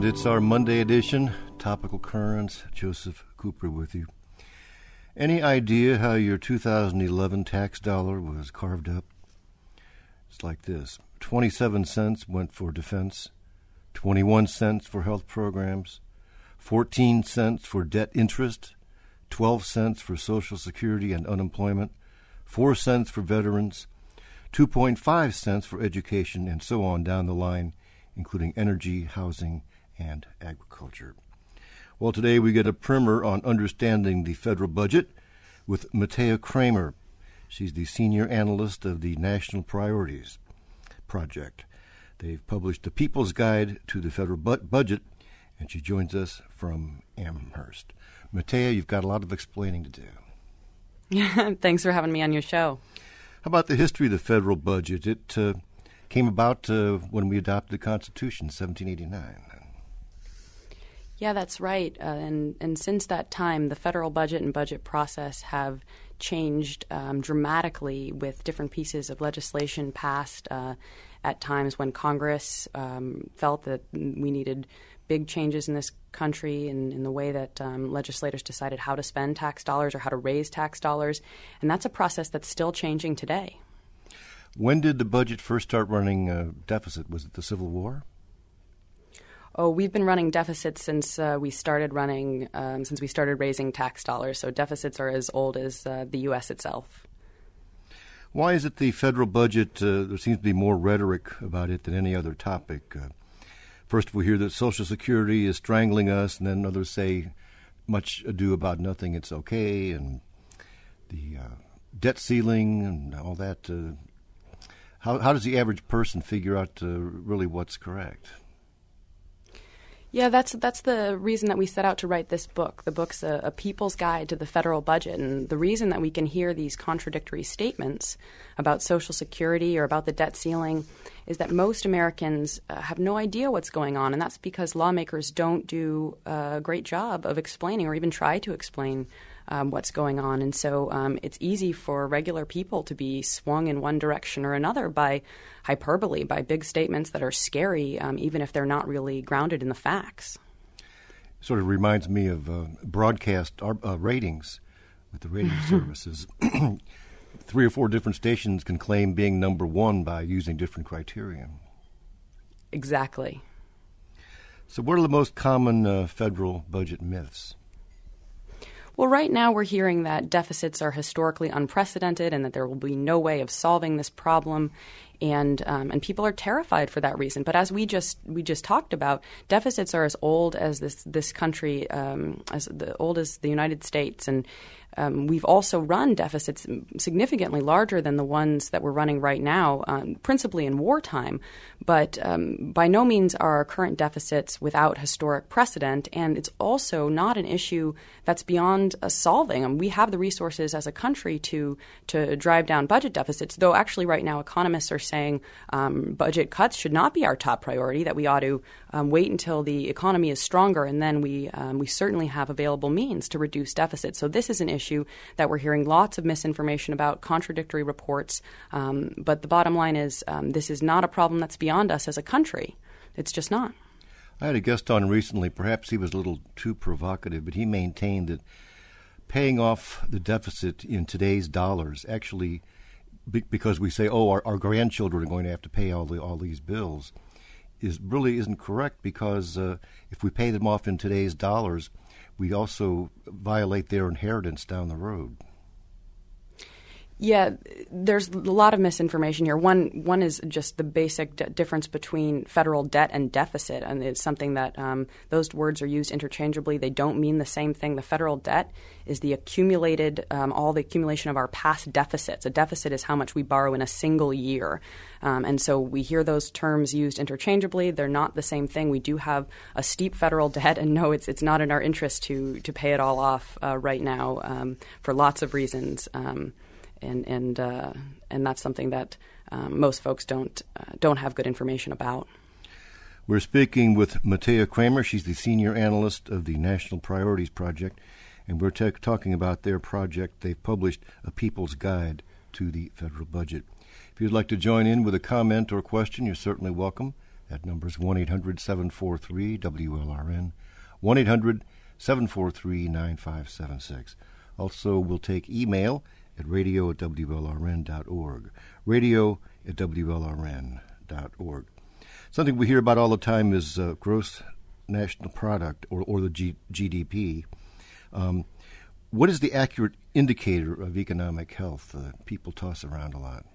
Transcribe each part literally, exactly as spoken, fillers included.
And it's our Monday edition, Topical Currents. Joseph Cooper with you. Any idea how your two thousand eleven tax dollar was carved up? It's like this. twenty-seven cents went for defense, twenty-one cents for health programs, fourteen cents for debt interest, twelve cents for Social Security and unemployment, four cents for veterans, two point five cents for education, and so on down the line, including energy, housing, and agriculture. Well, today we get a primer on understanding the federal budget with Matea Kramer. She's the senior analyst of the National Priorities Project. They've published a People's Guide to the Federal bu- Budget, and she joins us from Amherst. Matea, you've got a lot of explaining to do. Thanks for having me on your show. How about the history of the federal budget? It uh, came about uh, when we adopted the Constitution in seventeen eighty-nine. Yeah, that's right. Uh, and, and since that time, the federal budget and budget process have changed um, dramatically with different pieces of legislation passed uh, at times when Congress um, felt that we needed big changes in this country in, in the way that um, legislators decided how to spend tax dollars or how to raise tax dollars. And that's a process that's still changing today. When did the budget first start running a deficit? Was it the Civil War? Oh, we've been running deficits since uh, we started running, um, since we started raising tax dollars. So deficits are as old as uh, the U S itself. Why is it the federal budget, uh, there seems to be more rhetoric about it than any other topic? Uh, first we hear that Social Security is strangling us, and then others say, much ado about nothing, it's okay, and the uh, debt ceiling and all that. Uh, how, how does the average person figure out uh, really what's correct? Yeah, that's that's the reason that we set out to write this book. The book's a, a people's guide to the federal budget, and the reason that we can hear these contradictory statements about Social Security or about the debt ceiling is that most Americans uh, have no idea what's going on, and that's because lawmakers don't do a great job of explaining or even try to explain um, what's going on. And so um, it's easy for regular people to be swung in one direction or another by hyperbole, by big statements that are scary, um, even if they're not really grounded in the facts. Sort of reminds me of uh, broadcast uh, ratings with the rating services. Three or four different stations can claim being number one by using different criteria. Exactly. So what are the most common uh, federal budget myths? Well, right now we're hearing that deficits are historically unprecedented and that there will be no way of solving this problem. And um, and people are terrified for that reason. But as we just we just talked about, deficits are as old as this this country, um, as the old as the United States, and um, we've also run deficits significantly larger than the ones that we're running right now, um, principally in wartime. But um, by no means are our current deficits without historic precedent, and it's also not an issue that's beyond uh, solving. Um, we have the resources as a country to to drive down budget deficits, though actually right now economists are saying um, budget cuts should not be our top priority, that we ought to um, wait until the economy is stronger, and then we um, we certainly have available means to reduce deficits. So this is an issue that we're hearing lots of misinformation about, contradictory reports, um, but the bottom line is um, this is not a problem that's beyond us as a country. It's just not. I had a guest on recently, perhaps he was a little too provocative, but he maintained that paying off the deficit in today's dollars actually, because we say, oh, our, our grandchildren are going to have to pay all the all these bills, is really isn't correct, because uh, if we pay them off in today's dollars, we also violate their inheritance down the road. Yeah, there's a lot of misinformation here. One one is just the basic d- difference between federal debt and deficit, and it's something that um, those words are used interchangeably. They don't mean the same thing. The federal debt is the accumulated, um, all the accumulation of our past deficits. A deficit is how much we borrow in a single year. Um, and so we hear those terms used interchangeably. They're not the same thing. We do have a steep federal debt, and no, it's it's not in our interest to, to pay it all off uh, right now um, for lots of reasons. Um And and uh, and that's something that um, most folks don't uh, don't have good information about. We're speaking with Matea Kramer. She's the senior analyst of the National Priorities Project, and we're t- talking about their project. They've published a People's Guide to the Federal Budget. If you'd like to join in with a comment or question, you're certainly welcome. That number is one eight hundred seven four three W L R N, one eight hundred seven four three nine five seven six. Also, we'll take email at radio at W L R N dot org, radio at W L R N dot org. Something we hear about all the time is uh, gross national product, or, or the G- GDP. Um, what is the accurate indicator of economic health? Uh, people toss around a lot.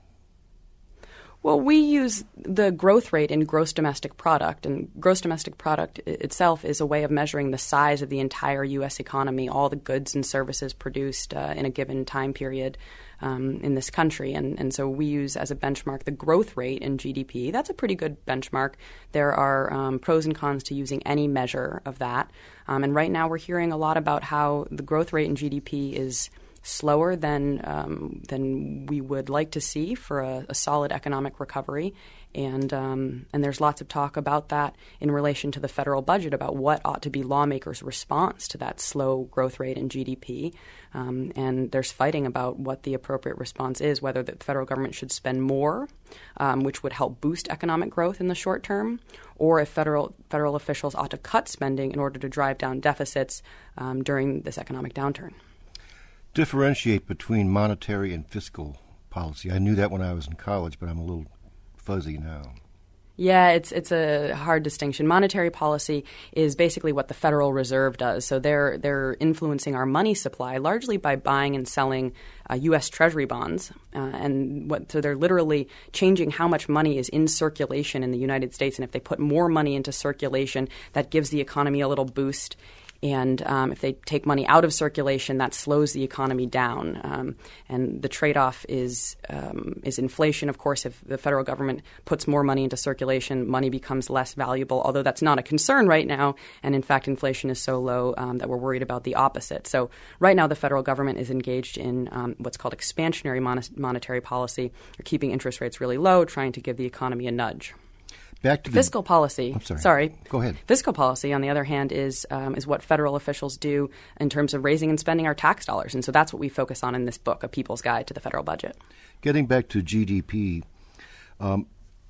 Well, we use the growth rate in gross domestic product, and gross domestic product itself is a way of measuring the size of the entire U S economy, all the goods and services produced uh, in a given time period um, in this country. And, and so we use as a benchmark the growth rate in G D P. That's a pretty good benchmark. There are um, pros and cons to using any measure of that. Um, and right now we're hearing a lot about how the growth rate in G D P is slower than um, than we would like to see for a, a solid economic recovery, and um, and there's lots of talk about that in relation to the federal budget, about what ought to be lawmakers' response to that slow growth rate in G D P, um, and there's fighting about what the appropriate response is, whether the federal government should spend more, um, which would help boost economic growth in the short term, or if federal federal officials ought to cut spending in order to drive down deficits um, during this economic downturn. Differentiate between monetary and fiscal policy. I knew that when I was in college, but I'm a little fuzzy now. Yeah, it's it's a hard distinction. Monetary policy is basically what the Federal Reserve does. So they're they're influencing our money supply largely by buying and selling uh, U S Treasury bonds, uh, and what so they're literally changing how much money is in circulation in the United States. And if they put more money into circulation, that gives the economy a little boost. And um, if they take money out of circulation, that slows the economy down. Um, and the trade-off is um, is inflation. Of course, if the federal government puts more money into circulation, money becomes less valuable, although that's not a concern right now. And in fact, inflation is so low um, that we're worried about the opposite. So right now, the federal government is engaged in um, what's called expansionary mon- monetary policy, or keeping interest rates really low, trying to give the economy a nudge. Back to the fiscal policy. I'm sorry. Sorry. Go ahead. Fiscal policy, on the other hand, is um, is what federal officials do in terms of raising and spending our tax dollars, and so that's what we focus on in this book, A People's Guide to the Federal Budget. Getting back to G D P, um,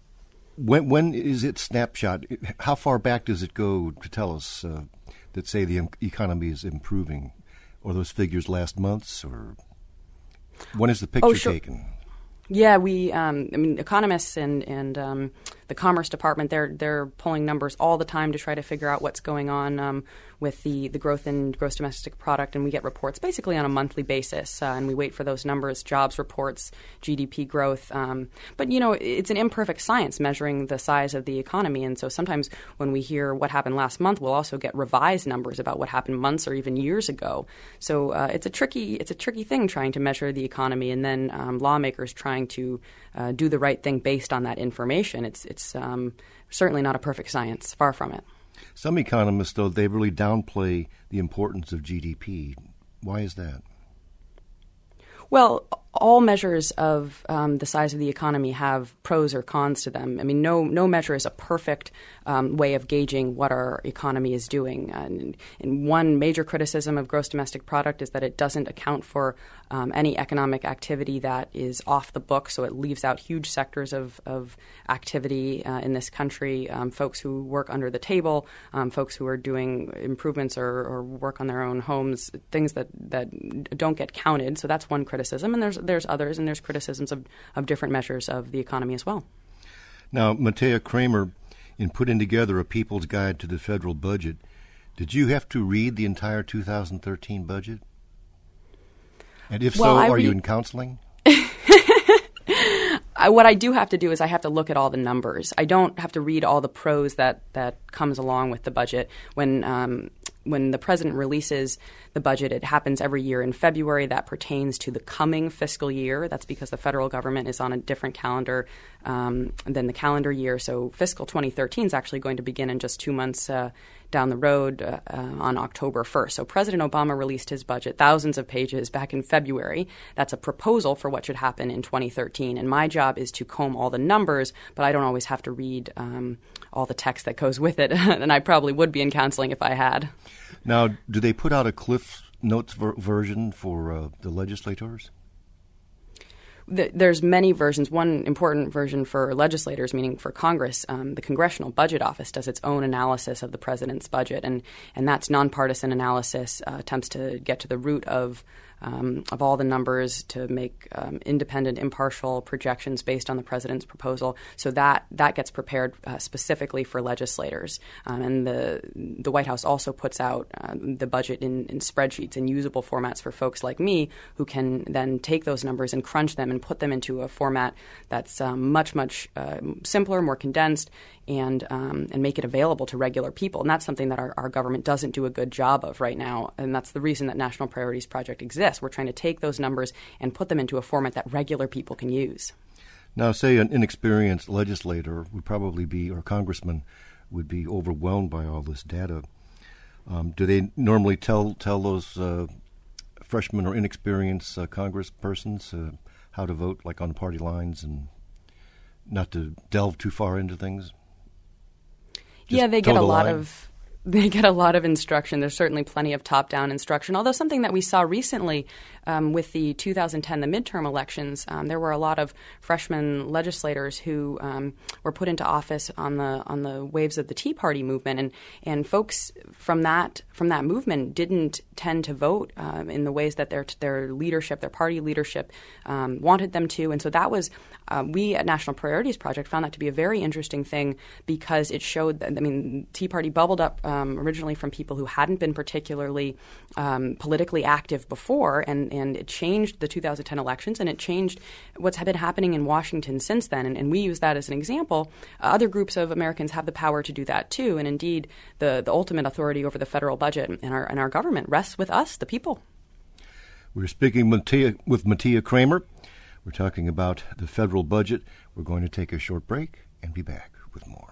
when when is it snapshot? How far back does it go to tell us uh, that, say, the economy is improving, or those figures last months, or when is the picture oh, sure. taken? Yeah, we. Um, I mean, economists and and um, the Commerce Department, they're they're pulling numbers all the time to try to figure out what's going on um, with the, the growth in gross domestic product, and we get reports basically on a monthly basis, uh, and we wait for those numbers, jobs reports, G D P growth. Um, but you know, it's an imperfect science measuring the size of the economy, and so sometimes when we hear what happened last month, we'll also get revised numbers about what happened months or even years ago. So uh, it's a tricky it's a tricky thing trying to measure the economy, and then um, lawmakers trying to uh, do the right thing based on that information. It's it's um, certainly not a perfect science, far from it. Some economists, though, they really downplay the importance of G D P. Why is that? Well, all measures of um, the size of the economy have pros or cons to them. I mean, no no measure is a perfect um, way of gauging what our economy is doing. And, and one major criticism of gross domestic product is that it doesn't account for um, any economic activity that is off the book, so it leaves out huge sectors of, of activity uh, in this country, um, folks who work under the table, um, folks who are doing improvements or, or work on their own homes, things that, that don't get counted. So that's one criticism. And there's there's others, and there's criticisms of, of different measures of the economy as well. Now, Matea Kramer, in putting together A People's Guide to the Federal Budget, did you have to read the entire two thousand thirteen budget? And if well, so, I are re- you in counseling? I, what I do have to do is I have to look at all the numbers. I don't have to read all the prose that, that comes along with the budget. When um, when the president releases the budget, it happens every year in February. That pertains to the coming fiscal year. That's because the federal government is on a different calendar um, than the calendar year. So fiscal twenty thirteen is actually going to begin in just two months uh, down the road uh, uh, on October first. So President Obama released his budget, thousands of pages, back in February. That's a proposal for what should happen in twenty thirteen. And my job is to comb all the numbers, but I don't always have to read um, all the text that goes with it. And I probably would be in counseling if I had. Now, do they put out a Cliff Notes ver- version for uh, the legislators? th- there's many versions. One important version for legislators, meaning for Congress, um, the Congressional Budget Office does its own analysis of the president's budget, and, and that's nonpartisan analysis, uh, attempts to get to the root of Um, of all the numbers to make um, independent, impartial projections based on the president's proposal. So that that gets prepared uh, specifically for legislators. Um, and the the White House also puts out um, the budget in, in spreadsheets and usable formats for folks like me who can then take those numbers and crunch them and put them into a format that's um, much, much uh, simpler, more condensed, and um, and make it available to regular people. And that's something that our, our government doesn't do a good job of right now. And that's the reason that National Priorities Project exists. We're trying to take those numbers and put them into a format that regular people can use. Now, say an inexperienced legislator would probably be, or congressman would be overwhelmed by all this data. Um, do they normally tell tell those uh, freshmen or inexperienced uh, congresspersons uh, how to vote, like on the party lines, and not to delve too far into things? Just yeah, they get a the lot line? of they get a lot of instruction. There's certainly plenty of top-down instruction. Although something that we saw recently um, with the two thousand ten, the midterm elections, um, there were a lot of freshman legislators who um, were put into office on the on the waves of the Tea Party movement, and and folks from that from that movement didn't tend to vote um, in the ways that their their leadership, their party leadership, um, wanted them to, and so that was uh, we at National Priorities Project found that to be a very interesting thing because it showed that I mean Tea Party bubbled up. Um, originally from people who hadn't been particularly um, politically active before, and, and it changed the two thousand ten elections, and it changed what's been happening in Washington since then. And, and we use that as an example. Uh, other groups of Americans have the power to do that too, and indeed the, the ultimate authority over the federal budget and our, and our government rests with us, the people. We're speaking with Mattia, with Mattia Kramer. We're talking about the federal budget. We're going to take a short break and be back with more.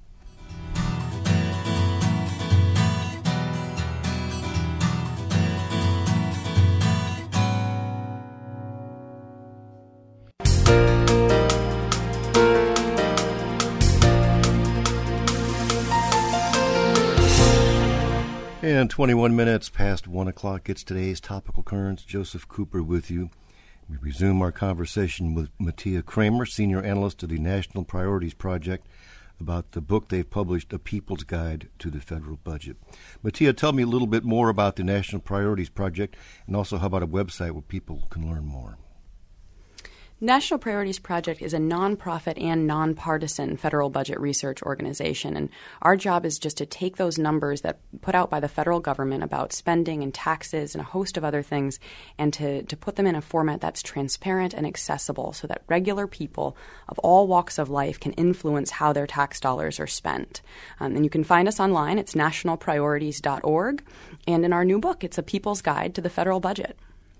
And twenty-one minutes past one o'clock, it's today's Topical Currents. Joseph Cooper with you. We resume our conversation with Mattia Kramer, Senior Analyst of the National Priorities Project, about the book they've published, A People's Guide to the Federal Budget. Mattia, tell me a little bit more about the National Priorities Project, and also how about a website where people can learn more. National Priorities Project is a nonprofit and nonpartisan federal budget research organization, and our job is just to take those numbers that put out by the federal government about spending and taxes and a host of other things, and to, to put them in a format that's transparent and accessible so that regular people of all walks of life can influence how their tax dollars are spent. Um, and you can find us online. It's national priorities dot org, and in our new book, it's A People's Guide to the Federal Budget.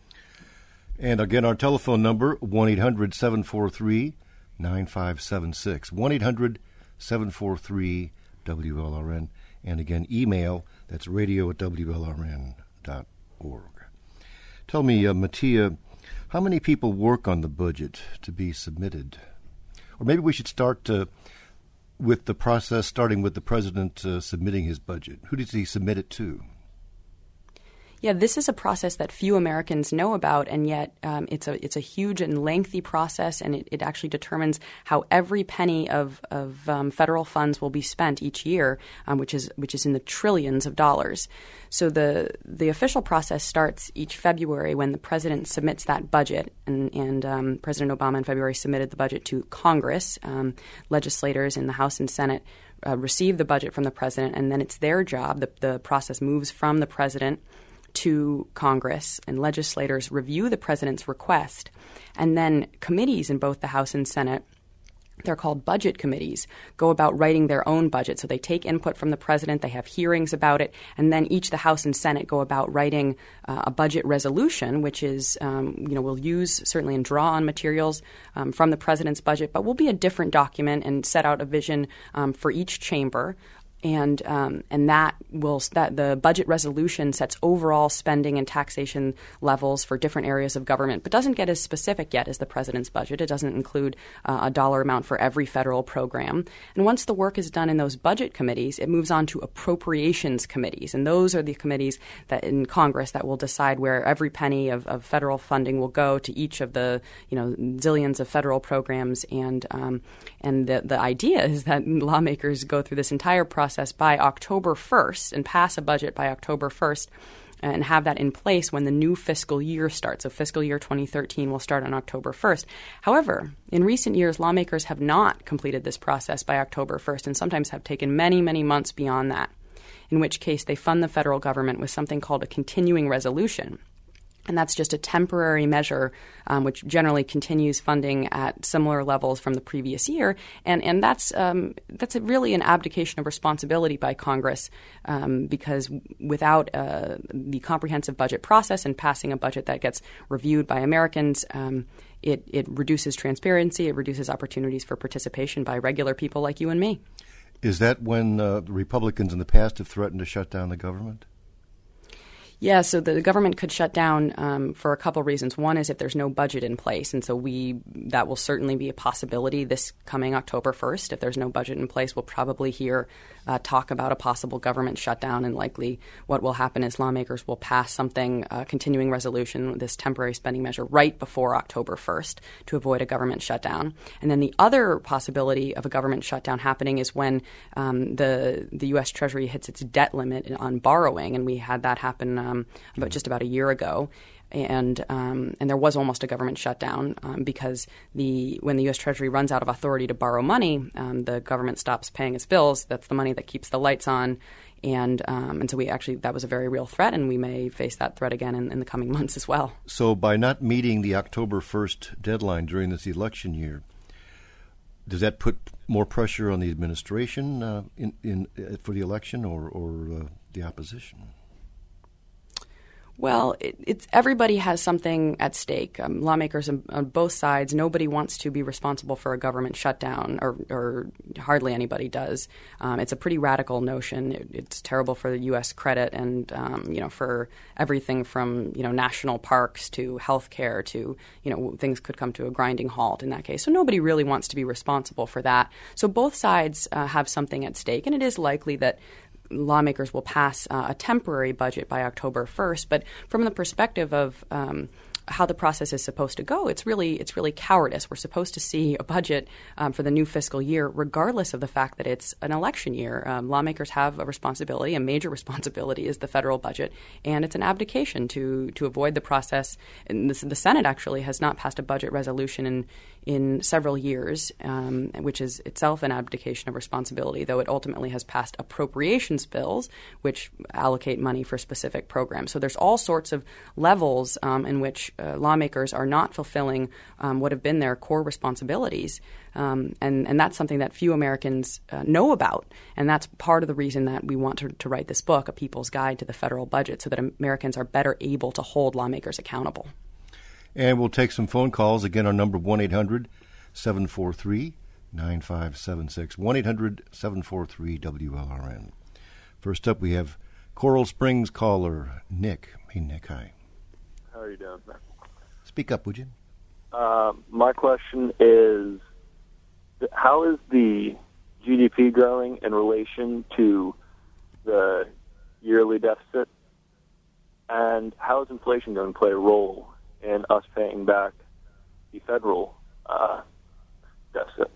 And again, our telephone number, one eight hundred seven four three nine five seven six, one eight hundred seven four three W L R N. And again, email, that's radio at W L R N dot org. Tell me, uh, Mattia, how many people work on the budget to be submitted? Or maybe we should start uh, with the process, starting with the president uh, submitting his budget. Who does he submit it to? Yeah, this is a process that few Americans know about, and yet um, it's a it's a huge and lengthy process, and it, it actually determines how every penny of of um, federal funds will be spent each year, um, which is which is in the trillions of dollars. So the the official process starts each February when the president submits that budget, and and um, President Obama in February submitted the budget to Congress. Um, legislators in the House and Senate uh, receive the budget from the president, and then it's their job. The the process moves from the president to Congress, and legislators review the president's request, and then committees in both the House and Senate, they're called budget committees, go about writing their own budget. So they take input from the president, they have hearings about it, and then each the House and Senate go about writing uh, a budget resolution, which is, um, you know, we'll use certainly and draw on materials um, from the president's budget, but will be a different document and set out a vision um, for each chamber And um, and that will that the budget resolution sets overall spending and taxation levels for different areas of government, but doesn't get as specific yet as the president's budget. It doesn't include uh, a dollar amount for every federal program. And once the work is done in those budget committees, it moves on to appropriations committees, and those are the committees that in Congress that will decide where every penny of, of federal funding will go to each of the you know zillions of federal programs. And um, and the the idea is that lawmakers go through this entire process by October first and pass a budget by October first and have that in place when the new fiscal year starts. So fiscal year twenty thirteen will start on October first. However, in recent years, lawmakers have not completed this process by October first and sometimes have taken many, many months beyond that, in which case they fund the federal government with something called a continuing resolution. And that's just a temporary measure, um, which generally continues funding at similar levels from the previous year. And and that's um, that's a really an abdication of responsibility by Congress, um, because without uh, the comprehensive budget process and passing a budget that gets reviewed by Americans, um, it, it reduces transparency, it reduces opportunities for participation by regular people like you and me. Is that when uh, the Republicans in the past have threatened to shut down the government? Yeah, so the government could shut down um, for a couple reasons. One is if there's no budget in place, and so we that will certainly be a possibility this coming October first. If there's no budget in place, we'll probably hear uh, talk about a possible government shutdown, and likely what will happen is lawmakers will pass something, a continuing resolution, this temporary spending measure, right before October first to avoid a government shutdown. And then the other possibility of a government shutdown happening is when um, the the U S. Treasury hits its debt limit on borrowing, and we had that happen Um, about just about a year ago, and um, and there was almost a government shutdown um, because the when the U S. Treasury runs out of authority to borrow money, um, the government stops paying its bills. That's the money that keeps the lights on, and um, and so we actually that was a very real threat, and we may face that threat again in, in the coming months as well. So by not meeting the October first deadline during this election year, does that put more pressure on the administration uh, in, in uh, for the election or or uh, the opposition? Well, it, it's everybody has something at stake. Um, lawmakers on, on both sides, nobody wants to be responsible for a government shutdown, or, or hardly anybody does. Um, it's a pretty radical notion. It, it's terrible for the U S credit, and um, you know, for everything from you know national parks to health care to you know things could come to a grinding halt in that case. So nobody really wants to be responsible for that. So both sides uh, have something at stake, and it is likely that lawmakers will pass uh, a temporary budget by October first. But from the perspective of um, how the process is supposed to go, it's really it's really cowardice. We're supposed to see a budget um, for the new fiscal year, regardless of the fact that it's an election year. Um, lawmakers have a responsibility, a major responsibility is the federal budget, and it's an abdication to to avoid the process. And this, the Senate actually has not passed a budget resolution in in several years, um, which is itself an abdication of responsibility, though it ultimately has passed appropriations bills, which allocate money for specific programs. So there's all sorts of levels um, in which uh, lawmakers are not fulfilling um, what have been their core responsibilities. Um, and, and that's something that few Americans uh, know about. And that's part of the reason that we want to, to write this book, A People's Guide to the Federal Budget, so that Americans are better able to hold lawmakers accountable. And we'll take some phone calls. Again, our number one eight hundred seven four three nine five seven six, one eight hundred seven four three W L R N. First up, we have Coral Springs caller Nick. Hey, Nick, hi. How are you doing? Speak up, would you? Uh, my question is, how is the G D P growing in relation to the yearly deficit? And how is inflation going to play a role in us paying back the federal uh, deficit?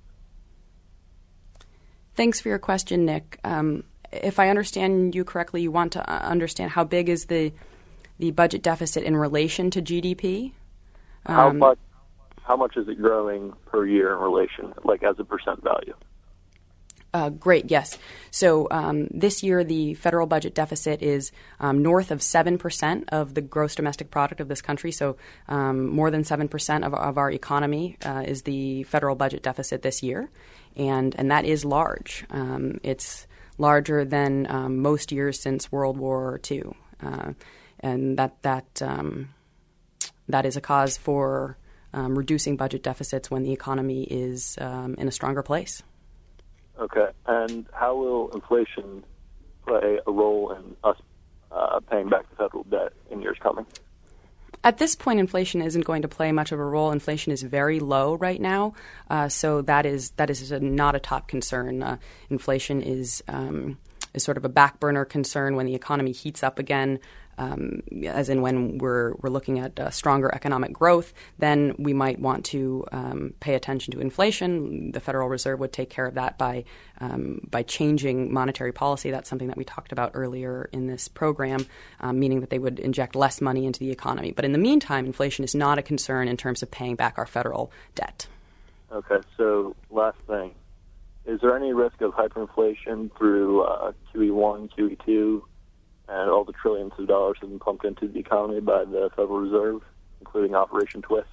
Thanks for your question, Nick. Um, if I understand you correctly, you want to understand how big is the the budget deficit in relation to G D P? Um, how much? How much is it growing per year in relation, like as a percent value? Uh, great, yes. So um, this year, the federal budget deficit is um, north of seven percent of the gross domestic product of this country. So um, more than seven percent of, of our economy uh, is the federal budget deficit this year. And, and that is large. Um, it's larger than um, most years since World War Two. Uh, and that, that, um, that is a cause for um, reducing budget deficits when the economy is um, in a stronger place. Okay. And how will inflation play a role in us uh, paying back the federal debt in years coming? At this point, inflation isn't going to play much of a role. Inflation is very low right now, uh, so that is that is a, not a top concern. Uh, inflation is um, is sort of a back burner concern when the economy heats up again. Um, as in when we're we're looking at uh, stronger economic growth, then we might want to um, pay attention to inflation. The Federal Reserve would take care of that by um, by changing monetary policy. That's something that we talked about earlier in this program, um, meaning that they would inject less money into the economy. But in the meantime, inflation is not a concern in terms of paying back our federal debt. Okay, so last thing. Is there any risk of hyperinflation through uh, Q E one, Q E two, and all the trillions of dollars have been pumped into the economy by the Federal Reserve, including Operation Twist?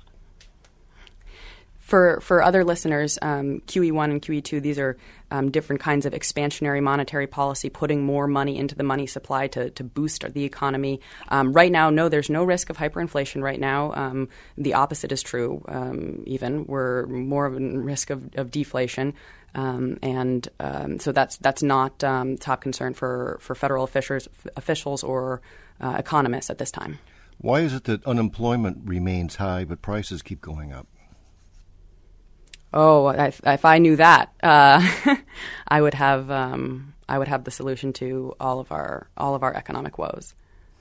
For for other listeners, um, Q E one and Q E two, these are um, different kinds of expansionary monetary policy, putting more money into the money supply to, to boost the economy. Um, right now, no, there's no risk of hyperinflation right now. Um, the opposite is true, um, even. We're more of a risk of, of deflation. Um, and um, so that's that's not um, top concern for, for federal officials, officials or uh, economists at this time. Why is it that unemployment remains high but prices keep going up? Oh, if, if I knew that, uh, I would have um, I would have the solution to all of our all of our economic woes.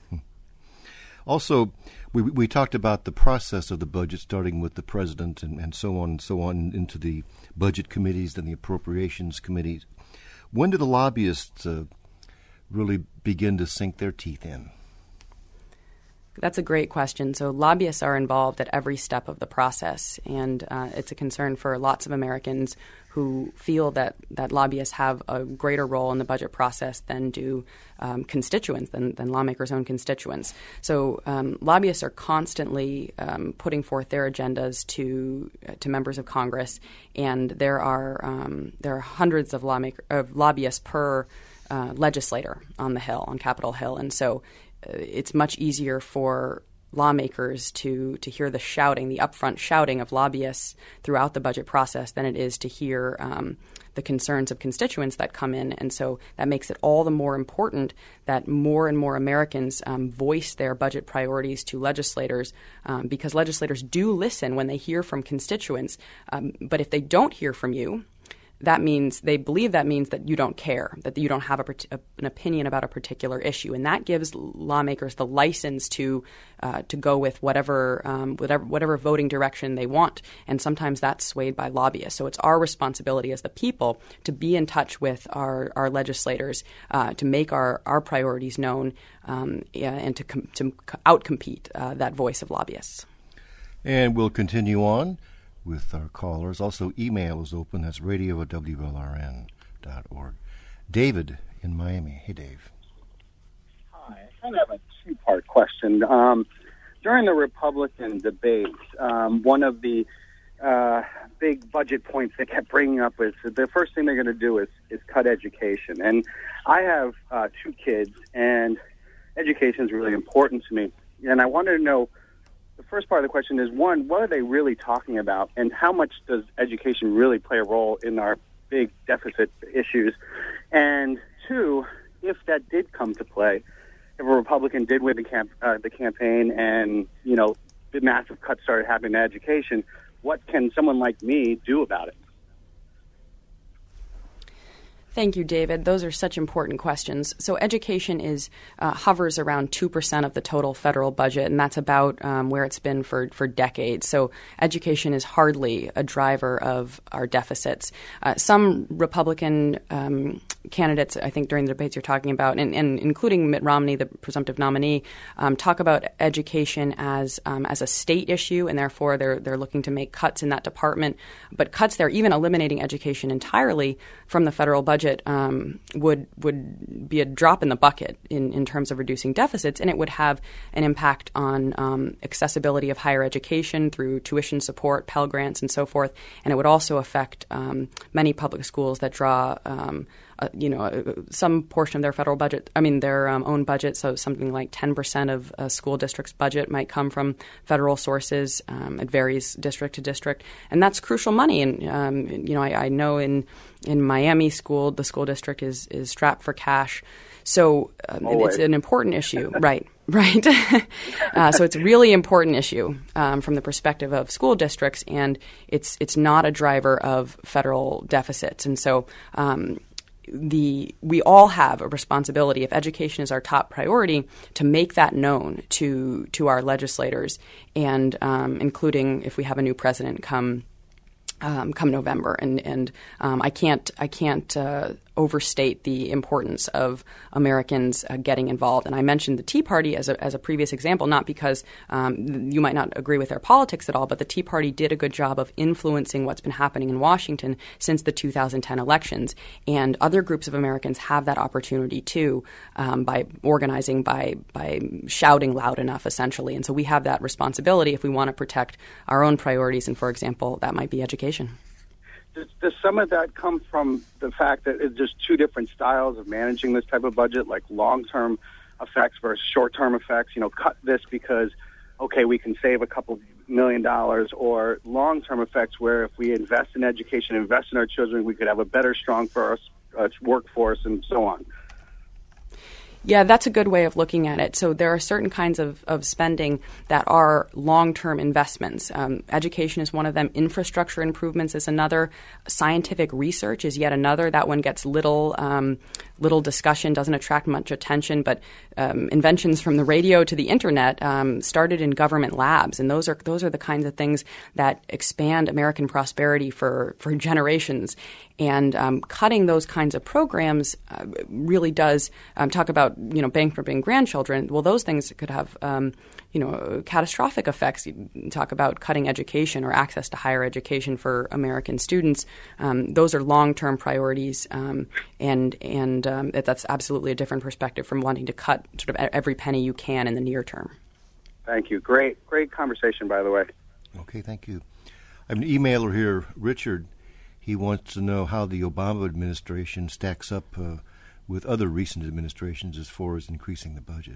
Also, we we talked about the process of the budget, starting with the president and, and so on and so on into the budget committees and the appropriations committees. When do the lobbyists uh, really begin to sink their teeth in? That's a great question. So lobbyists are involved at every step of the process, and uh, it's a concern for lots of Americans who feel that, that lobbyists have a greater role in the budget process than do um, constituents, than, than lawmakers' own constituents. So um, lobbyists are constantly um, putting forth their agendas to uh, to members of Congress, and there are um, there are hundreds of lawmaker of lobbyists per uh, legislator on the Hill, on Capitol Hill, and so uh, it's much easier for lawmakers to to hear the shouting, the upfront shouting of lobbyists throughout the budget process than it is to hear um, the concerns of constituents that come in. And so that makes it all the more important that more and more Americans um, voice their budget priorities to legislators um, because legislators do listen when they hear from constituents. Um, but if they don't hear from you, that means they believe that means that you don't care, that you don't have a, a, an opinion about a particular issue, and that gives lawmakers the license to uh, to go with whatever um, whatever whatever voting direction they want. And sometimes that's swayed by lobbyists. So it's our responsibility as the people to be in touch with our our legislators, uh, to make our, our priorities known, um, and to com- to outcompete uh, that voice of lobbyists. And we'll continue on with our callers. Also, email is open. That's radio at W L R N dot org. David in Miami. Hey, Dave. Hi. I kind of have a two-part question. Um, during the Republican debates, um, one of the uh, big budget points they kept bringing up was the first thing they're going to do is, is cut education. And I have uh, two kids, and education is really important to me. And I wanted to know, the first part of the question is, one, what are they really talking about, and how much does education really play a role in our big deficit issues? And two, if that did come to play, if a Republican did win the, camp, uh, the campaign and, you know, the massive cuts started happening in education, what can someone like me do about it? Thank you, David. Those are such important questions. So education is uh, hovers around two percent of the total federal budget, and that's about um, where it's been for, for decades. So education is hardly a driver of our deficits. Uh, some Republican um, candidates, I think during the debates you're talking about, and, and including Mitt Romney, the presumptive nominee, um, talk about education as um, as a state issue, and therefore they're they're looking to make cuts in that department. But cuts there, even eliminating education entirely from the federal budget, Um, would would be a drop in the bucket in, in terms of reducing deficits, and it would have an impact on um, accessibility of higher education through tuition support, Pell Grants, and so forth. And it would also affect um, many public schools that draw um, uh, you know, uh, some portion of their federal budget, I mean, their um, own budget. So something like ten percent of a school district's budget might come from federal sources. Um, it varies district to district. And that's crucial money. And, um, you know, I, I know in, in Miami school, the school district is, is strapped for cash. So um, it's an important issue, right? Right. uh, so it's a really important issue um, from the perspective of school districts, and it's it's not a driver of federal deficits. And so um, the we all have a responsibility, if education is our top priority, to make that known to to our legislators, and um, including if we have a new president come. Um, come November, and and um, I can't I can't uh, overstate the importance of Americans uh, getting involved. And I mentioned the Tea Party as a as a previous example, not because um, you might not agree with their politics at all, but the Tea Party did a good job of influencing what's been happening in Washington since the two thousand ten elections. And other groups of Americans have that opportunity too, um, by organizing, by by shouting loud enough, essentially. And so we have that responsibility if we want to protect our own priorities. And for example, that might be education. Does, does some of that come from the fact that it's just two different styles of managing this type of budget, like long-term effects versus short-term effects? You know, cut this because, okay, we can save a couple million dollars, or long-term effects where if we invest in education, invest in our children, we could have a better, strong for us, uh, workforce and so on. Yeah, that's a good way of looking at it. So there are certain kinds of, of spending that are long-term investments. Um, education is one of them. Infrastructure improvements is another. Scientific research is yet another. That one gets little um, little discussion, doesn't attract much attention. But um, inventions from the radio to the internet um, started in government labs, and those are those are the kinds of things that expand American prosperity for for generations. And um, cutting those kinds of programs uh, really does um, talk about, you know, bankrupting grandchildren. Well, those things could have, um, you know, catastrophic effects. You talk about cutting education or access to higher education for American students. Um, those are long-term priorities, um, and and um, that's absolutely a different perspective from wanting to cut sort of every penny you can in the near term. Thank you. Great, great conversation, by the way. Okay, thank you. I have an emailer here, Richard. He wants to know how the Obama administration stacks up uh, with other recent administrations as far as increasing the budget.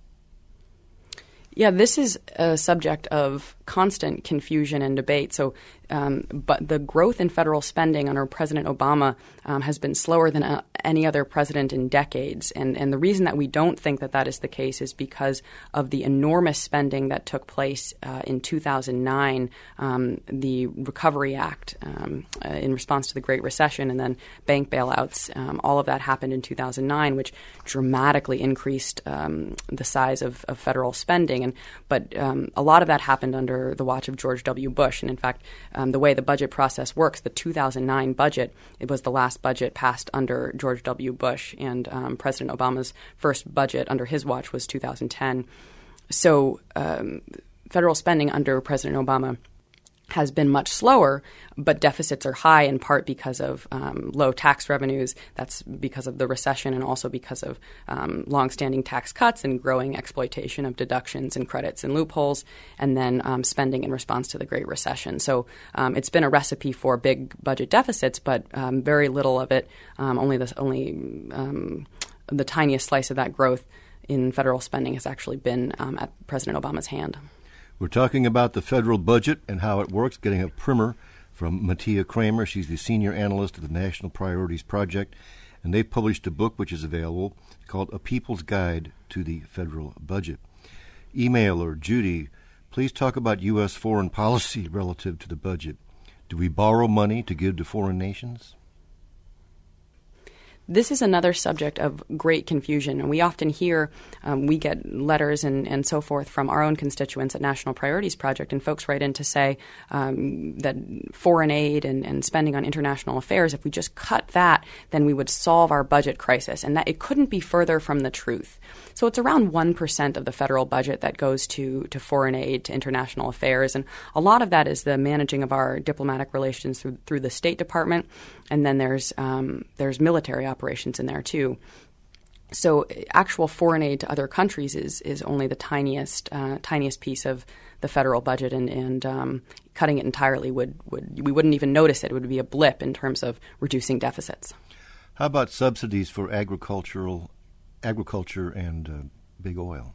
Yeah, this is a subject of constant confusion and debate. So, um, but the growth in federal spending under President Obama um, has been slower than uh, any other president in decades. And, and the reason that we don't think that that is the case is because of the enormous spending that took place uh, in two thousand nine, um, the Recovery Act um, uh, in response to the Great Recession, and then bank bailouts. Um, all of that happened in two thousand nine, which dramatically increased um, the size of, of federal spending. And but um, a lot of that happened under the watch of George W. Bush. And in fact, um, the way the budget process works, the two thousand nine budget, it was the last budget passed under George W. Bush. And um, President Obama's first budget under his watch was two thousand ten. So um, federal spending under President Obama has been much slower, but deficits are high in part because of um, low tax revenues. That's because of the recession, and also because of um, longstanding tax cuts and growing exploitation of deductions and credits and loopholes, and then um, spending in response to the Great Recession. So um, it's been a recipe for big budget deficits, but um, very little of it, um, only the, only um, the tiniest slice of that growth in federal spending has actually been um, at President Obama's hand. We're talking about the federal budget and how it works, getting a primer from Mattia Kramer. She's the senior analyst of the National Priorities Project, and they've published a book which is available called A People's Guide to the Federal Budget. Emailer Judy, please talk about U S foreign policy relative to the budget. Do we borrow money to give to foreign nations? This is another subject of great confusion, and we often hear, um, we get letters and, and so forth from our own constituents at National Priorities Project, and folks write in to say um, that foreign aid and, and spending on international affairs, if we just cut that, then we would solve our budget crisis, and that it couldn't be further from the truth. So it's around one percent of the federal budget that goes to, to foreign aid, to international affairs, and a lot of that is the managing of our diplomatic relations through, through the State Department, and then there's um, there's military operations in there too. So actual foreign aid to other countries is is only the tiniest uh, tiniest piece of the federal budget, and, and um, cutting it entirely would, would we wouldn't even notice it. It would be a blip in terms of reducing deficits. How about subsidies for agricultural, agriculture and uh, big oil?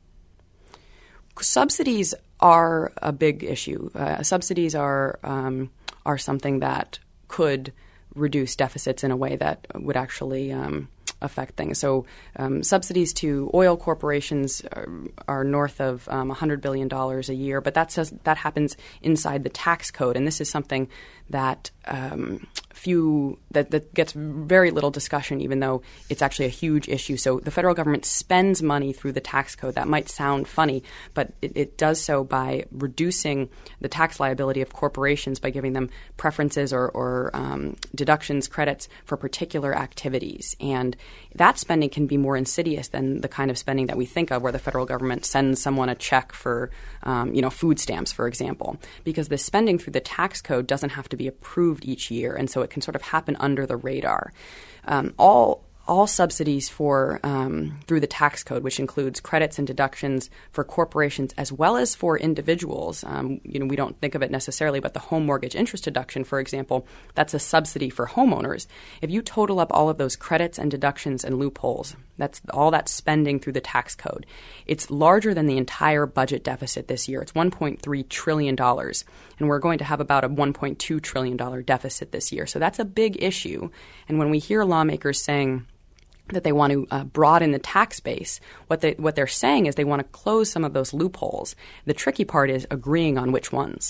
Subsidies are a big issue. Uh, subsidies are um, are something that could reduce deficits in a way that would actually um, affect things. So um, subsidies to oil corporations are, are north of um, one hundred billion dollars a year, but that says that happens inside the tax code, and this is something that um, few that, that gets very little discussion, even though it's actually a huge issue. So the federal government spends money through the tax code. That might sound funny, but it, it does so by reducing the tax liability of corporations by giving them preferences or, or um, deductions, credits for particular activities. And that spending can be more insidious than the kind of spending that we think of, where the federal government sends someone a check for, um, you know, food stamps, for example, because the spending through the tax code doesn't have to be approved each year, and so it can sort of happen under the radar. Um, all all subsidies for um, through the tax code, which includes credits and deductions for corporations as well as for individuals. Um, you know, we don't think of it necessarily, but the home mortgage interest deduction, for example, that's a subsidy for homeowners. If you total up all of those credits and deductions and loopholes, that's all that spending through the tax code. It's larger than the entire budget deficit this year. It's one point three trillion dollars, and we're going to have about a one point two trillion dollars deficit this year. So that's a big issue. And when we hear lawmakers saying that they want to uh, broaden the tax base, what they what they're saying is they want to close some of those loopholes. The tricky part is agreeing on which ones.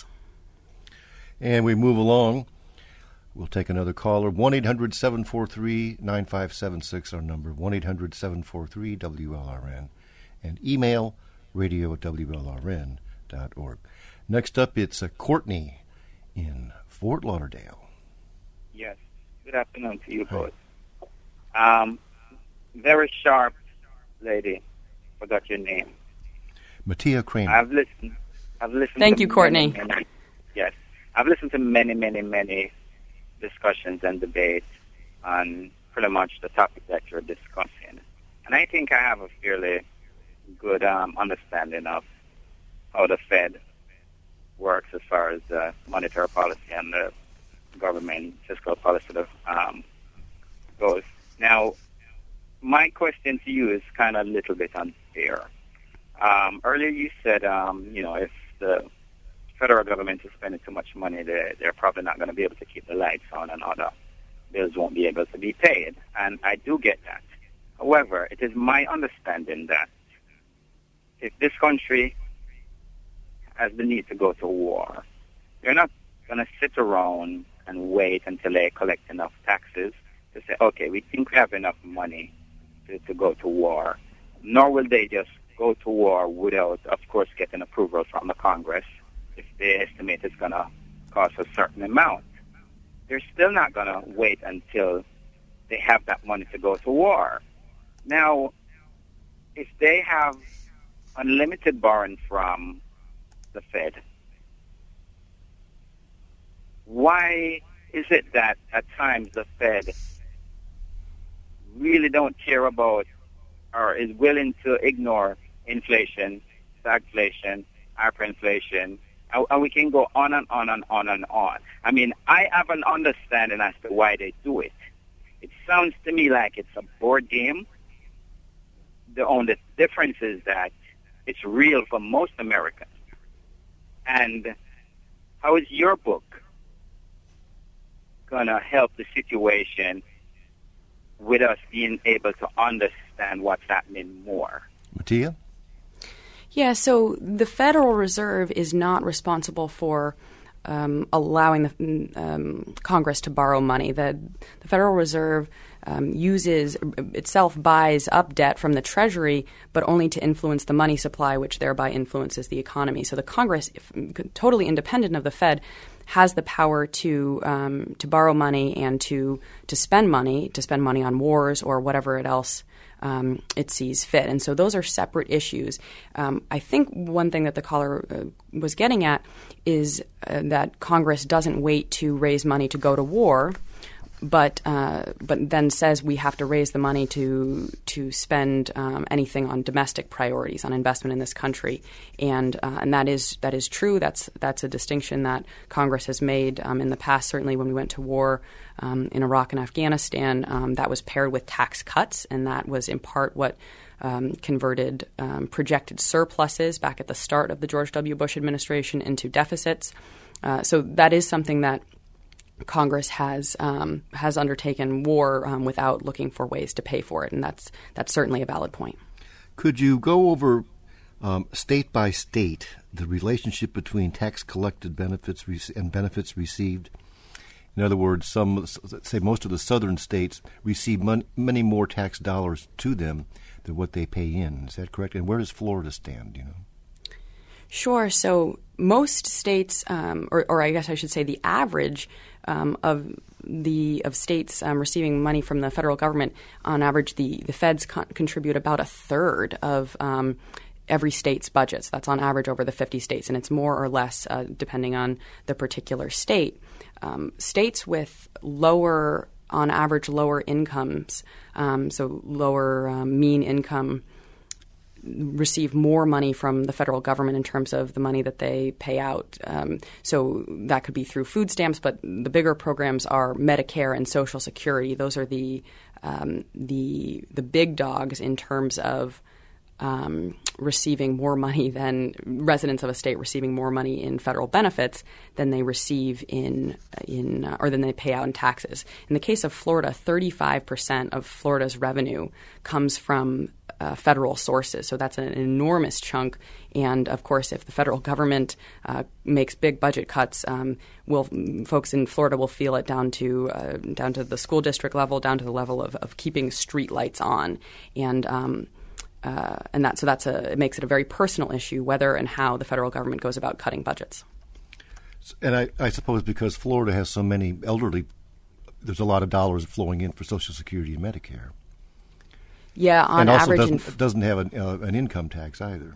And we move along. We'll take another caller. one eight hundred seven four three nine five seven six, our number, one eight hundred seven four three W L R N, and email radio at W L R N dot org. Next up, it's uh, Courtney in Fort Lauderdale. Yes. Good afternoon to you both. Um, very sharp lady. Forgot your name. Mattia Kramer. I've listened. I've listened. Thank to you, Courtney. Many, many, yes, I've listened to many, many, many discussions and debates on pretty much the topic that you're discussing, and I think I have a fairly good um, understanding of how the Fed works as far as uh, monetary policy and the government fiscal policy um, goes. Now, my question to you is kind of a little bit unfair. Um, earlier you said, um, you know, if the federal government is spending too much money, they're, they're probably not going to be able to keep the lights on and other bills won't be able to be paid. And I do get that. However, it is my understanding that if this country has the need to go to war, they're not going to sit around and wait until they collect enough taxes to say, okay, we think we have enough money to, to go to war. Nor will they just go to war without, of course, getting approval from the Congress if they estimate it's going to cost a certain amount. They're still not going to wait until they have that money to go to war. Now, if they have unlimited borrowing from the Fed, why is it that at times the Fed really don't care about or is willing to ignore inflation, stagflation, hyperinflation, and, and we can go on and on and on and on. I mean, I have an understanding as to why they do it. It sounds to me like it's a board game. The only difference is that it's real for most Americans. And how is your book going to help the situation with us being able to understand what's happening more? Mattia? Yeah, so the Federal Reserve is not responsible for um, allowing the um, Congress to borrow money. The, the Federal Reserve um, uses itself buys up debt from the Treasury, but only to influence the money supply, which thereby influences the economy. So the Congress, if, totally independent of the Fed, has the power to um, to borrow money and to to spend money, to spend money on wars or whatever it else um, it sees fit. And so those are separate issues. Um, I think one thing that the caller uh, was getting at is uh, that Congress doesn't wait to raise money to go to war. but uh, but then says we have to raise the money to to spend um, anything on domestic priorities, on investment in this country, and uh, and that is that is true. That's that's a distinction that Congress has made um, in the past. Certainly, when we went to war um, in Iraq and Afghanistan, um, that was paired with tax cuts, and that was in part what um, converted um, projected surpluses back at the start of the George W. Bush administration into deficits. Uh, so that is something that Congress has um, has undertaken war um, without looking for ways to pay for it, and that's that's certainly a valid point. Could you go over um, state by state the relationship between tax collected benefits re- and benefits received? In other words, some say most of the southern states receive mon- many more tax dollars to them than what they pay in. Is that correct? And where does Florida stand? Do you know? Sure. So most states, um, or, or I guess I should say the average um, of the of states um, receiving money from the federal government, on average, the, the feds con- contribute about a third of um, every state's budget. So that's on average over the fifty states, and it's more or less uh, depending on the particular state. Um, states with lower, on average, lower incomes, um, so lower um, mean income, receive more money from the federal government in terms of the money that they pay out. Um, so that could be through food stamps, but the bigger programs are Medicare and Social Security. Those are the um, the the big dogs in terms of um, receiving more money than residents of a state receiving more money in federal benefits than they receive in in uh, or than they pay out in taxes. In the case of Florida, thirty-five percent of Florida's revenue comes from Uh, federal sources. So that's an enormous chunk. And, of course, if the federal government uh, makes big budget cuts, um, will folks in Florida will feel it down to uh, down to the school district level, down to the level of, of keeping street lights on. And um, uh, and that so that's a it makes it a very personal issue whether and how the federal government goes about cutting budgets. And I, I suppose because Florida has so many elderly, there's a lot of dollars flowing in for Social Security and Medicare. Yeah, on and also average, doesn't, inf- doesn't have an, uh, an income tax either.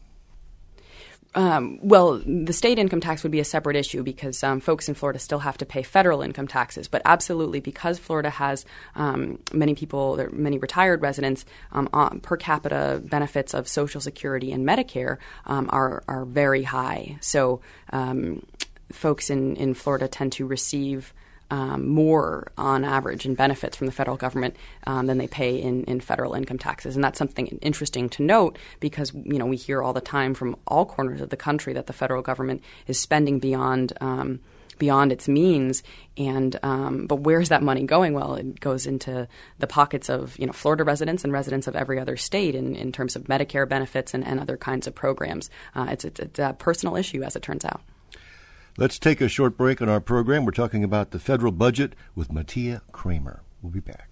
Um, well, the state income tax would be a separate issue because um, folks in Florida still have to pay federal income taxes. But absolutely, because Florida has um, many people, there are many retired residents, um, on, per capita benefits of Social Security and Medicare um, are are very high. So um, folks in, in Florida tend to receive Um, more on average in benefits from the federal government um, than they pay in, in federal income taxes. And that's something interesting to note because, you know, we hear all the time from all corners of the country that the federal government is spending beyond um, beyond its means. And um, but where's that money going? Well, it goes into the pockets of, you know, Florida residents and residents of every other state in, in terms of Medicare benefits and, and other kinds of programs. Uh, it's, it's, it's a personal issue, as it turns out. Let's take a short break on our program. We're talking about the federal budget with Mattia Kramer. We'll be back.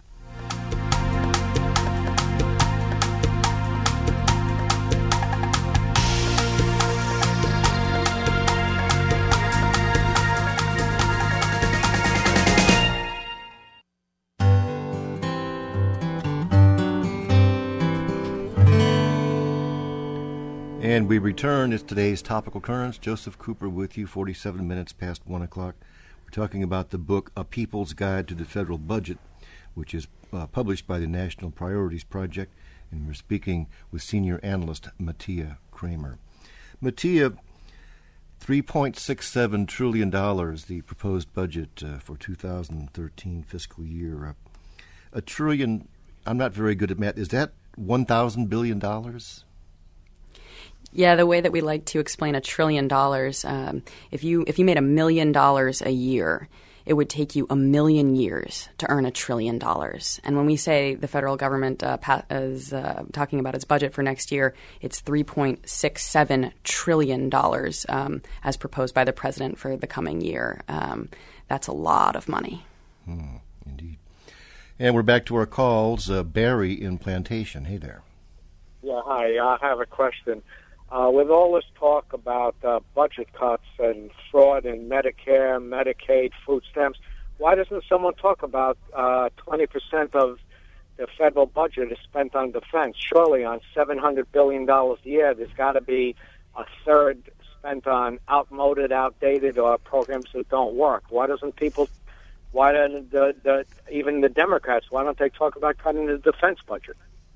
And we return. It's today's Topical Currents. Joseph Cooper with you, forty-seven minutes past one o'clock. We're talking about the book, A People's Guide to the Federal Budget, which is uh, published by the National Priorities Project. And we're speaking with senior analyst Mattia Kramer. Mattia, three point six seven trillion dollars, the proposed budget uh, for two thousand thirteen fiscal year. Uh, a trillion, I'm not very good at math. Is that one thousand billion dollars? Yeah, the way that we like to explain a trillion dollars, um, if you if you made a million dollars a year, it would take you a million years to earn a trillion dollars. And when we say the federal government uh, pa- is uh, talking about its budget for next year, it's three point six seven trillion dollars um, as proposed by the president for the coming year. Um, that's a lot of money. Hmm, indeed. And we're back to our calls. Uh, Barry in Plantation. Hey there. Yeah, hi. I have a question. Uh, with all this talk about uh, budget cuts and fraud in Medicare, Medicaid, food stamps, why doesn't someone talk about uh, twenty percent of the federal budget is spent on defense? Surely on seven hundred billion dollars a year, there's got to be a third spent on outmoded, outdated, or programs that don't work. Why doesn't people Why don't the, the, even the Democrats, why don't they talk about cutting the defense budget?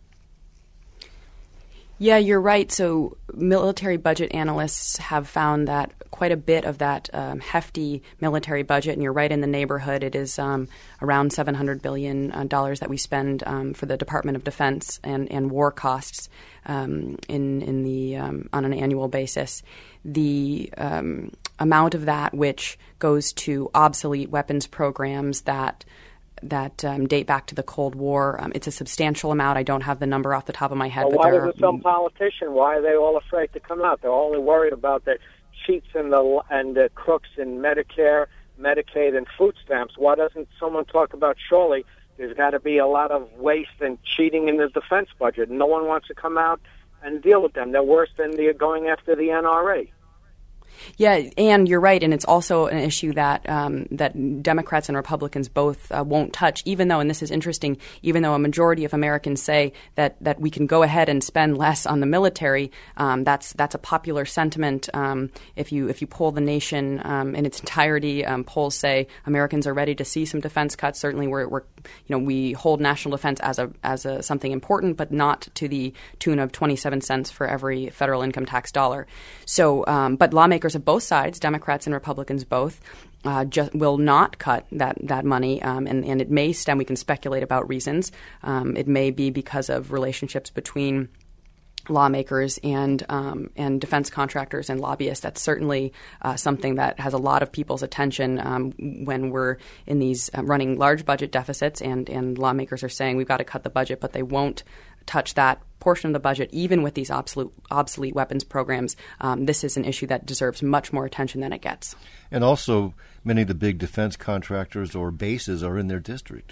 Yeah, you're right. So military budget analysts have found that quite a bit of that um, hefty military budget, and you're right in the neighborhood, it is um, around seven hundred billion dollars uh, that we spend um, for the Department of Defense and, and war costs um, in, in the um, on an annual basis. The um, amount of that which goes to obsolete weapons programs that that um, date back to the Cold War. Um, it's a substantial amount. I don't have the number off the top of my head. Well, but why there does are, some politician, why are they all afraid to come out? They're only worried about the cheats and the, and the crooks in Medicare, Medicaid, and food stamps. Why doesn't someone talk about, surely there's got to be a lot of waste and cheating in the defense budget? No one wants to come out and deal with them. They're worse than the going after the N R A. Yeah, and you're right, and it's also an issue that um, that Democrats and Republicans both uh, won't touch, even though, and this is interesting, even though a majority of Americans say that, that we can go ahead and spend less on the military, um, that's that's a popular sentiment. Um, if you if you poll the nation um, in its entirety, um, polls say Americans are ready to see some defense cuts. Certainly, we're, we're you know we hold national defense as a as a something important, but not to the tune of twenty-seven cents for every federal income tax dollar. So, um, but lawmakers of both sides, Democrats and Republicans both, uh, just will not cut that that money, um, and, and it may stem. We can speculate about reasons. Um, it may be because of relationships between lawmakers and um, and defense contractors and lobbyists. That's certainly uh, something that has a lot of people's attention um, when we're in these uh, running large budget deficits, and and lawmakers are saying we've got to cut the budget, but they won't touch that portion of the budget, even with these obsolete, obsolete weapons programs. Um, this is an issue that deserves much more attention than it gets. And also, many of the big defense contractors or bases are in their district.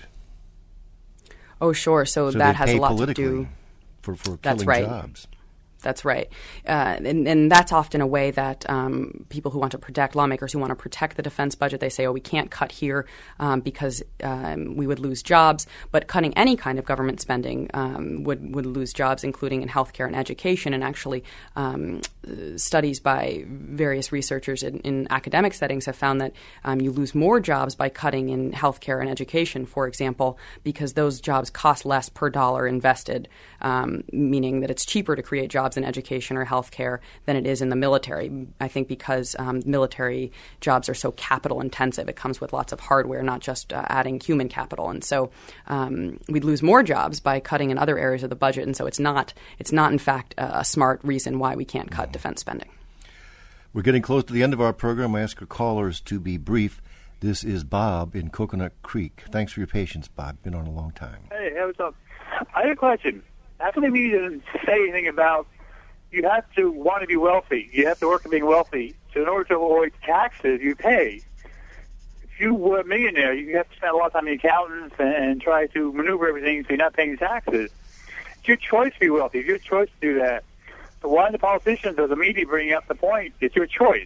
Oh, sure. So, so that has pay a lot to politically do. For, for That's killing right. jobs. That's right. Uh, and, and that's often a way that um, people who want to protect, lawmakers who want to protect the defense budget, they say, oh, we can't cut here um, because um, we would lose jobs. But cutting any kind of government spending um, would, would lose jobs, including in healthcare and education. And actually, um, studies by various researchers in, in academic settings have found that um, you lose more jobs by cutting in healthcare and education, for example, because those jobs cost less per dollar invested, um, meaning that it's cheaper to create jobs in education or healthcare than it is in the military. I think because um, military jobs are so capital intensive, it comes with lots of hardware, not just uh, adding human capital. And so um, we'd lose more jobs by cutting in other areas of the budget. And so it's not, it's not in fact, a, a smart reason why we can't cut defense spending. We're getting close to the end of our program. I ask our callers to be brief. This is Bob in Coconut Creek. Thanks for your patience, Bob. Been on a long time. Hey, what's up? I had a question. After the media doesn't say anything about you have to want to be wealthy. You have to work at being wealthy. So in order to avoid taxes, you pay. If you were a millionaire, you have to spend a lot of time in accountants and, and try to maneuver everything so you're not paying taxes. It's your choice to be wealthy. It's your choice to do that. So why the politicians or the media bring up the point? It's your choice.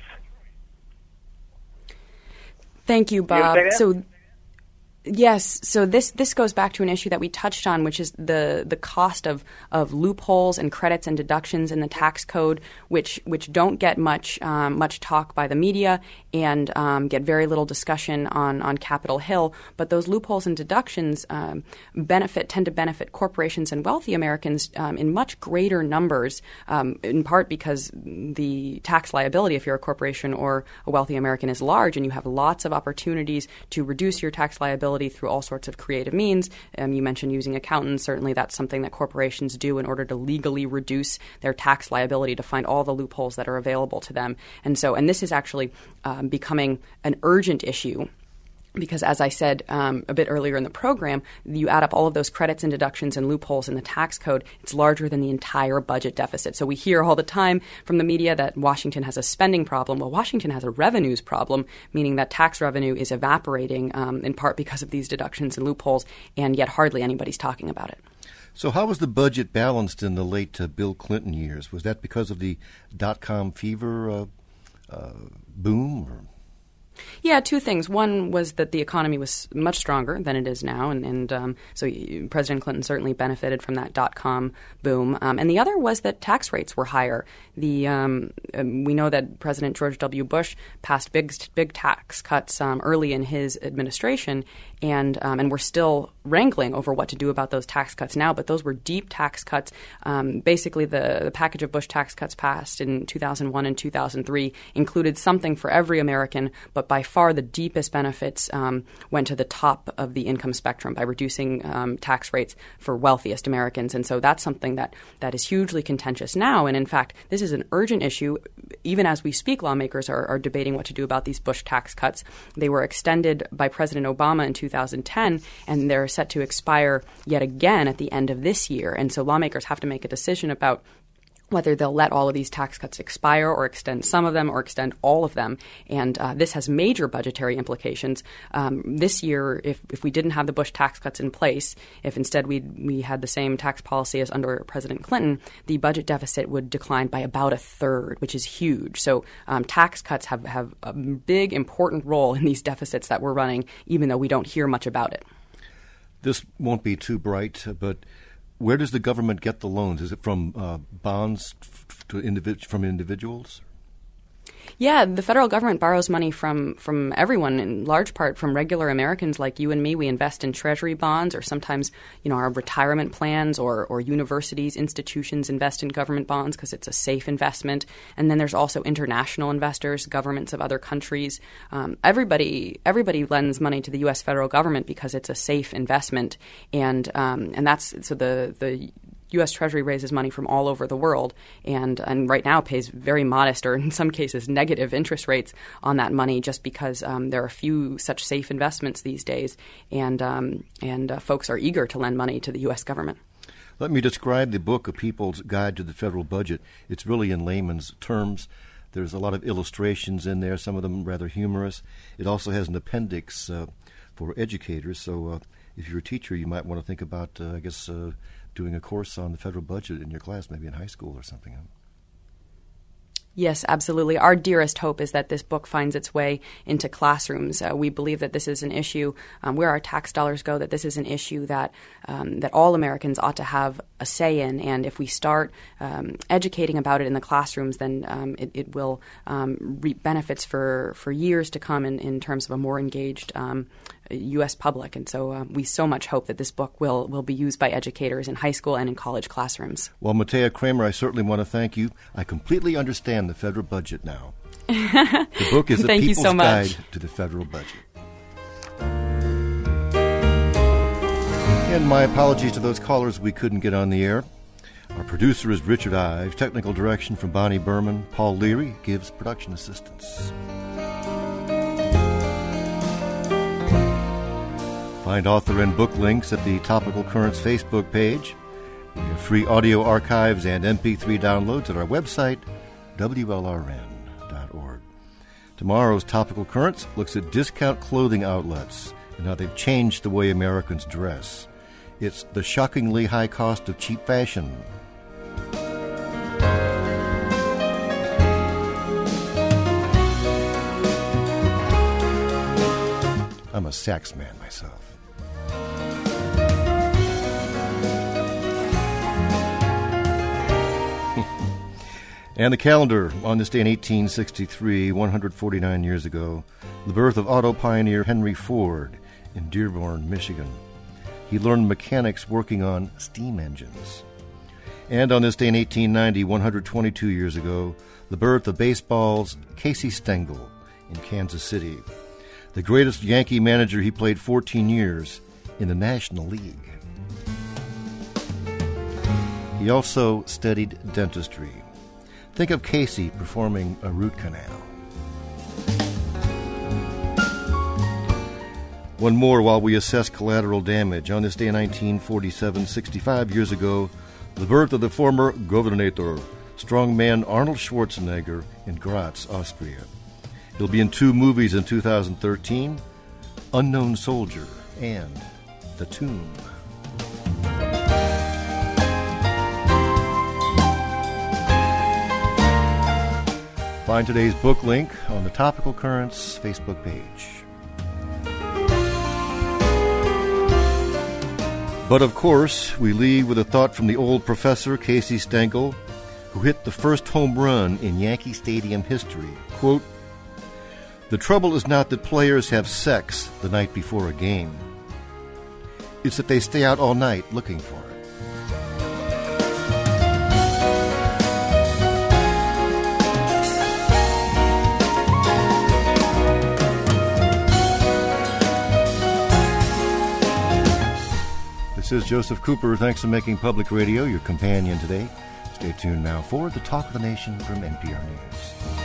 Thank you, Bob. You so. Yes, so this, this goes back to an issue that we touched on, which is the, the cost of, of loopholes and credits and deductions in the tax code, which which don't get much um, much talk by the media and um, get very little discussion on, on Capitol Hill. But those loopholes and deductions um, benefit tend to benefit corporations and wealthy Americans um, in much greater numbers, um, in part because the tax liability, if you're a corporation or a wealthy American, is large, and you have lots of opportunities to reduce your tax liability through all sorts of creative means. Um, you mentioned using accountants. Certainly that's something that corporations do in order to legally reduce their tax liability, to find all the loopholes that are available to them. And so, and this is actually um, becoming an urgent issue, because as I said um, a bit earlier in the program, you add up all of those credits and deductions and loopholes in the tax code, it's larger than the entire budget deficit. So we hear all the time from the media that Washington has a spending problem. Well, Washington has a revenues problem, meaning that tax revenue is evaporating um, in part because of these deductions and loopholes, and yet hardly anybody's talking about it. So how was the budget balanced in the late uh, Bill Clinton years? Was that because of the dot-com fever uh, uh, boom? Or? Yeah, two things. One was that the economy was much stronger than it is now, and, and um, so President Clinton certainly benefited from that dot-com boom. Um, and the other was that tax rates were higher. The um, we know that President George W. Bush passed big big tax cuts um, early in his administration, and um, and we're still wrangling over what to do about those tax cuts now. But those were deep tax cuts. Um, basically, the, the package of Bush tax cuts passed in two thousand one and two thousand three included something for every American, but by far the deepest benefits um, went to the top of the income spectrum by reducing um, tax rates for wealthiest Americans. And so that's something that, that is hugely contentious now. And in fact, this is an urgent issue. Even as we speak, lawmakers are, are debating what to do about these Bush tax cuts. They were extended by President Obama in two thousand ten, and they're set to expire yet again at the end of this year. And so lawmakers have to make a decision about whether they'll let all of these tax cuts expire or extend some of them or extend all of them. And uh, this has major budgetary implications. Um, this year, if, if we didn't have the Bush tax cuts in place, if instead we we had the same tax policy as under President Clinton, the budget deficit would decline by about a third, which is huge. So um, tax cuts have, have a big, important role in these deficits that we're running, even though we don't hear much about it. This won't be too bright, but where does the government get the loans? Is it from uh, bonds to individ- from individuals? Yeah, the federal government borrows money from, from everyone, in large part from regular Americans like you and me. We invest in treasury bonds, or sometimes, you know, our retirement plans, or, or universities, institutions invest in government bonds because it's a safe investment. And then there's also international investors, governments of other countries. Um, everybody everybody lends money to the U S federal government because it's a safe investment, and um, and that's so the the. U S. Treasury raises money from all over the world, and, and right now pays very modest, or in some cases negative, interest rates on that money, just because um, there are a few such safe investments these days, and um, and uh, folks are eager to lend money to the U S government. Let me describe the book, A People's Guide to the Federal Budget. It's really in layman's terms. There's a lot of illustrations in there, some of them rather humorous. It also has an appendix uh, for educators, so uh, if you're a teacher, you might want to think about, uh, I guess, uh, doing a course on the federal budget in your class, maybe in high school or something. Yes, absolutely. Our dearest hope is that this book finds its way into classrooms. Uh, we believe that this is an issue um, where our tax dollars go, that this is an issue that um, that all Americans ought to have a say in. And if we start um, educating about it in the classrooms, then um, it, it will um, reap benefits for, for years to come in, in terms of a more engaged um, U S public. And so uh, we so much hope that this book will, will be used by educators in high school and in college classrooms. Well, Matea Kramer, I certainly want to thank you. I completely understand the federal budget now. The book is The Thank People's you so much. Guide to the Federal Budget. And my apologies to those callers we couldn't get on the air. Our producer is Richard Ives. Technical direction from Bonnie Berman. Paul Leary gives production assistance. Find author and book links at the Topical Currents Facebook page. We have free audio archives and M P three downloads at our website, W L R N dot org. Tomorrow's Topical Currents looks at discount clothing outlets and how they've changed the way Americans dress. It's the shockingly high cost of cheap fashion. I'm a sax man myself. And the calendar on this day in eighteen sixty-three, one hundred forty-nine years ago, the birth of auto pioneer Henry Ford in Dearborn, Michigan. He learned mechanics working on steam engines. And on this day in eighteen ninety, one hundred twenty-two years ago, the birth of baseball's Casey Stengel in Kansas City. The greatest Yankee manager, he played fourteen years in the National League. He also studied dentistry. Think of Casey performing a root canal. One more while we assess collateral damage. On this day in nineteen forty-seven, sixty-five years ago, the birth of the former Governator, strongman Arnold Schwarzenegger in Graz, Austria. He'll be in two movies in two thousand thirteen, Unknown Soldier and The Tomb. Find today's book link on the Topical Currents Facebook page. But of course, we leave with a thought from the old professor, Casey Stengel, who hit the first home run in Yankee Stadium history. Quote, "The trouble is not that players have sex the night before a game. It's that they stay out all night looking for it." This is Joseph Cooper. Thanks for making Public Radio your companion today. Stay tuned now for the Talk of the Nation from N P R News.